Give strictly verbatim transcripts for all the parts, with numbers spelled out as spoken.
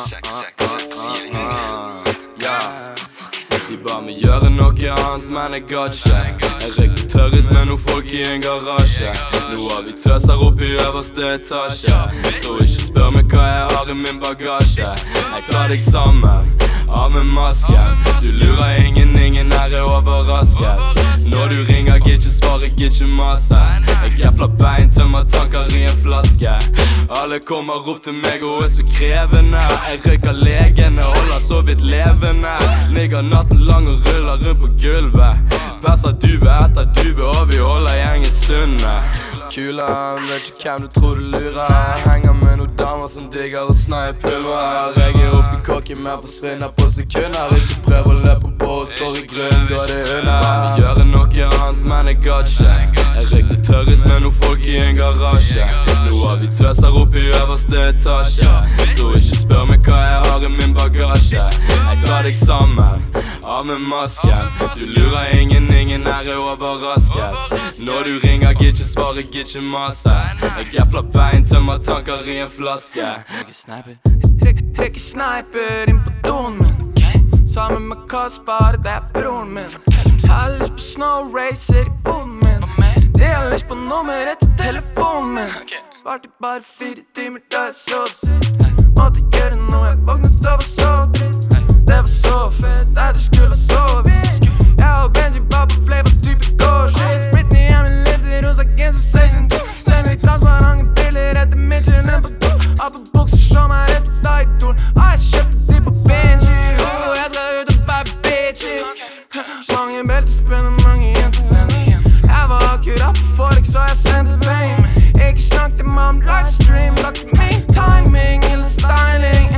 De ba meg gjøre noe annet, men jeg gadd ikke. Jeg rekrutteres med noen folk i en garasje. Nå har vi tøser opp i øverste etasje. Så ikke spør meg hva jeg har i min bagasje. Jeg tar deg sammen, av med masken. Du lurer ingen, ingen her er overrasket. Når du ringer, ikke svar, jeg ikke masse. Jeg geffler bein til meg tanker i en flaske. Alle kommer opp til meg og er så krevende. Jeg røyker legene, holder så vidt levende. Ligger natten lang og ruller rundt på gulvet. Passer dube etter dube, og vi holder gjengen sunne. Kula, vet ikke hvem du tror du lurer. Jeg henger med noen damer som digger og snøyer pulver. Jeg er oppe i kokken, men forsvinner på sekunder. Ikke prøv å løpe på oss, for i grunnen går det under. Vi gjør noe annet, men jeg gadd ikke. Jeg rekrutteres med noen folk i en garasje. Nå har vi tøser opp i øverste etasje. Så ikke spør meg hva jeg har i min bagasje. Jeg tar deg sammen, av med masken. Du lurer ingen, ingen her er overrasket. Når du ringer, ikke svar, jeg ikke masse. Jeg geffler bein til meg tanker i en flaske. Rikke sniper, Rikke sniper inn på doen min. Sammen med Kaspar, det er broren min. Jeg har lyst på snow racer i boden min. Jeg har lyst på nummeret til telefonen min. Vart i bare fire timer da jeg så det. Måtte gjøre noe, jeg vågnet og var så trist. Det var så fett at du skulle ha sovet. Jeg og Benji var på flavor type gårdskitt. Britney er min livsir hos Against Sensation. Stenger i transparente briller etter Michelin på do. Har på bukser som er etter deg i torn. Og jeg kjøpte de på Benji. Og jeg skal ut og være bitchy. Mange beltespenn og mange jentevenner. Jeg var akkurat på Forex, så jeg sendte veien. Ikke snakket meg om livestream. Lagt min timing eller styling.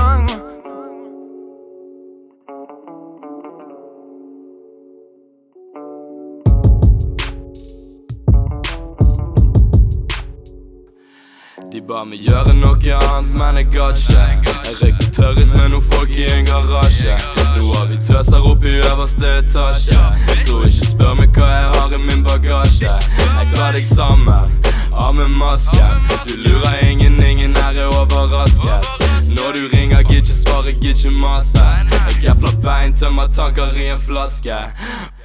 De ba meg gjøre noe annet, men jeg gadd ikke. Jeg rekrutteres med noen folk i en garasje. Nå har vi tøser opp i øverste etasje. Så ikke spør meg hva jeg har i min bagasje. Jeg tar deg sammen, av med masken. Du lurer ingen, ingen her er overrasket. Når du ringer, ikke svar, jeg ikke masse. Jeg geffler bein til meg tanker i en flaske.